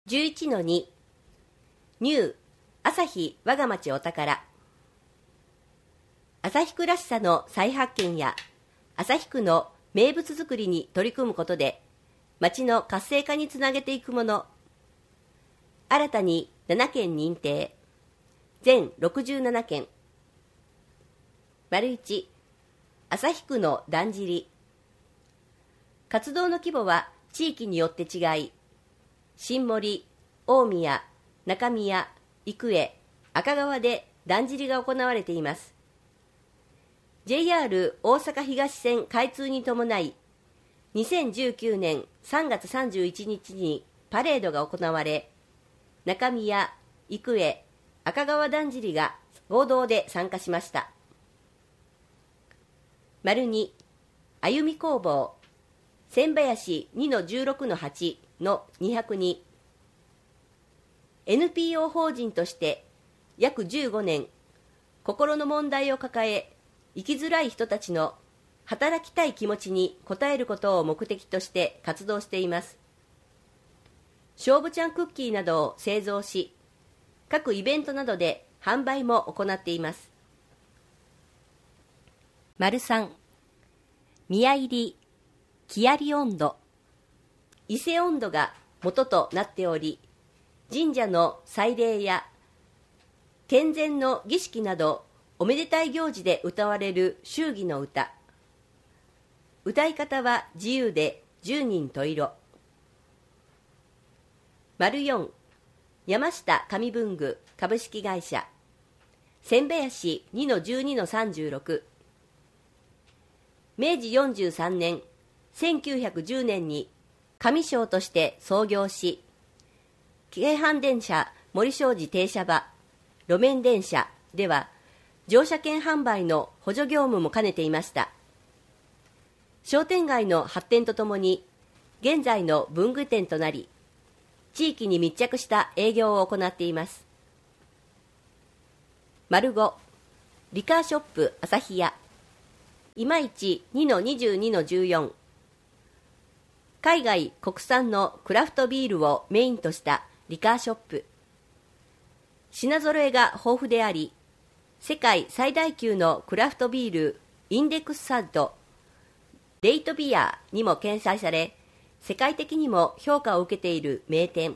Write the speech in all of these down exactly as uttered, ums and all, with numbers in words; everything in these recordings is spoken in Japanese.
じゅういちのに ニュー朝日我が町お宝。旭区らしさの再発見や旭区の名物作りに取り組むことで町の活性化につなげていくもの。新たにななけん認定、全ろくじゅうななけん。丸いち、旭区のだんじり。活動の規模は地域によって違い、新森、大宮、中宮、生江、赤川でだんじりが行われています。ジェイアール 大阪東線開通に伴い、にせんじゅうきゅうねんさんがつさんじゅういちにちにパレードが行われ、中宮、生江、赤川だんじりが合同で参加しました。丸に、歩み工房、千林 にのじゅうろくのはち のにひゃくに。エヌピーオー 法人として約じゅうごねん、心の問題を抱え、生きづらい人たちの働きたい気持ちに応えることを目的として活動しています。勝負ちゃんクッキーなどを製造し、各イベントなどで販売も行っています。丸さん、宮入り、木遣音頭。伊勢音頭が元となっており、神社の祭礼や建前の儀式などおめでたい行事で歌われる祝儀の歌。歌い方は自由で十人十色。丸よん、山下上文具株式会社、千林 にのじゅうにのさんじゅうろく。めいじよんじゅうさんねん、せんきゅうひゃくじゅうねんに上商として創業し、京阪電車森小路停車場、路面電車では乗車券販売の補助業務も兼ねていました。商店街の発展とともに現在の文具店となり、地域に密着した営業を行っています。丸ご、リカーショップ旭屋、いまいち にのにじゅうにのじゅうよん。海外国産のクラフトビールをメインとしたリカーショップ。品揃えが豊富であり、世界最大級のクラフトビールインデックスサイトレイトビアにも掲載され、世界的にも評価を受けている名店。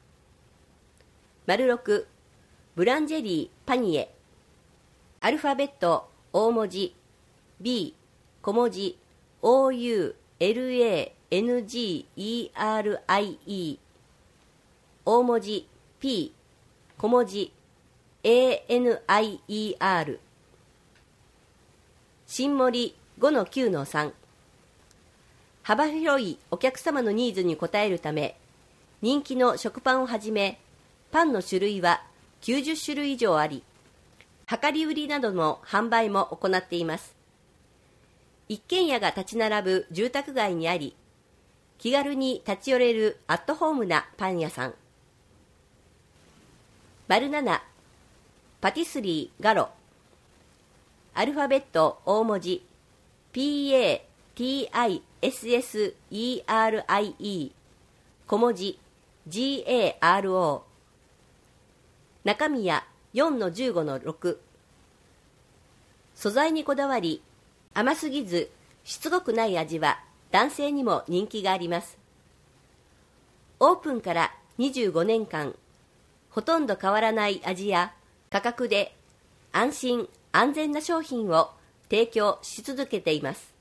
丸ろく、ブランジェリーパニエ。アルファベット大文字 B 小文字 オーユーエルエーエヌジーイーアールアイイー、 大文字 P 小文字 エーエヌアイイーアール。 新森 ごのきゅうのさん。幅広いお客様のニーズに応えるため、人気の食パンをはじめパンの種類はきゅうじゅっしゅるい以上あり、量り売りなどの販売も行っています。一軒家が立ち並ぶ住宅街にあり、気軽に立ち寄れるアットホームなパン屋さん。丸なな、パティスリーガロ。アルファベット大文字 ピーエーティーアイエスエスイーアールアイイー、 小文字 ジーエーアールオー。 中宮 よんのじゅうごのろく。素材にこだわり、甘すぎずしつこくない味は男性にも人気があります。オープンからにじゅうごねんかん、ほとんど変わらない味や価格で安心安全な商品を提供し続けています。